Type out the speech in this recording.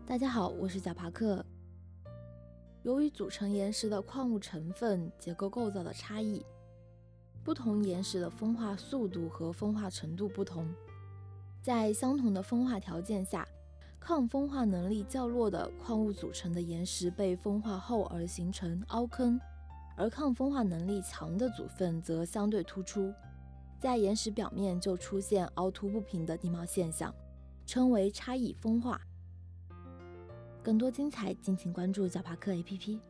大家好，我是贾帕克。由于组成岩石的矿物成分、结构构造的差异，不同岩石的风化速度和风化程度不同，在相同的风化条件下，抗风化能力较弱的矿物组成的岩石被风化后而形成凹坑，而抗风化能力强的组分则相对突出，在岩石表面就出现凹凸不平的地貌现象，称为差异风化。更多精彩，敬请关注小帕克 APP。